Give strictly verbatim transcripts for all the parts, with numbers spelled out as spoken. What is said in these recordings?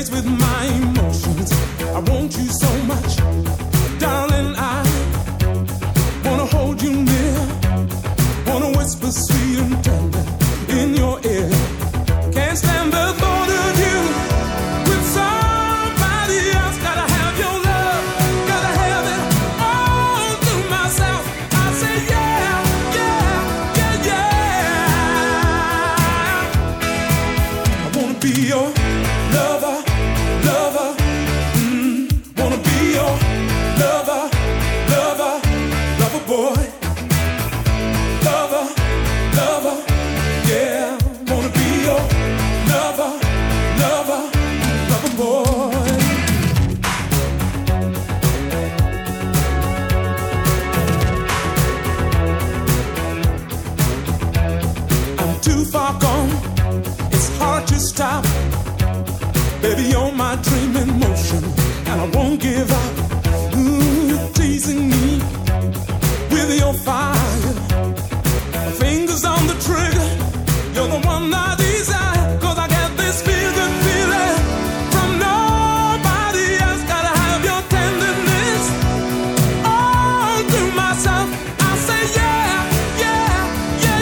with my emotions. I want you so much, darling. I wanna hold you near, wanna whisper sweet and tender in your ear. Can't stand the thought of you with somebody else. Gotta have your love, gotta have it all to myself. I say yeah, yeah, yeah, yeah. I wanna be your lover, lover. Mm, wanna be your lover, lover, lover boy. Lover, lover, yeah. Wanna be your lover, lover, lover boy. I'm too far gone, it's hard to stop. Baby, you're my dream in motion, and I won't give up. Ooh, teasing me with your fire, fingers on the trigger. You're the one I desire, 'cause I get this feel good feeling from nobody else. Gotta have your tenderness all to myself. I say yeah, yeah, yeah,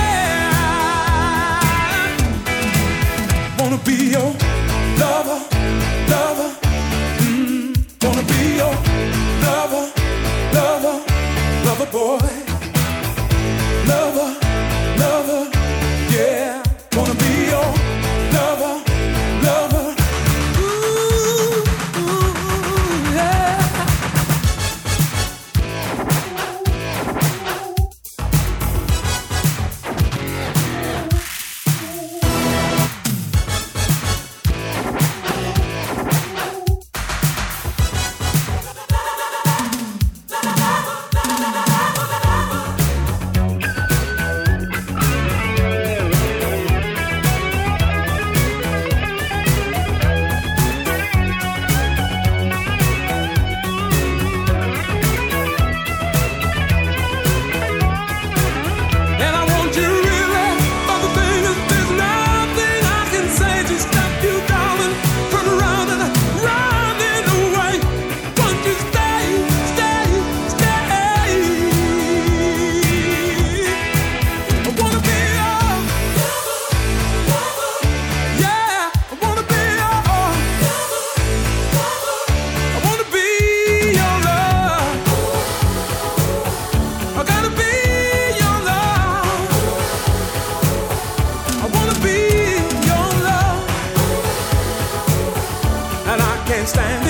yeah. Wanna be your lover, lover. Mm, wanna be your lover, lover, lover boy. Lover, lover, yeah. Wanna be your lover, lover. Ooh, ooh, yeah. And I want you really, but the thing is, there's nothing I can say to stop you, darling. Turn around and running away. Won't you stay, stay, stay? I wanna be your lover, yeah. I wanna be your lover. I wanna be your love. I gotta be your love. I wanna be your love, and I can't stand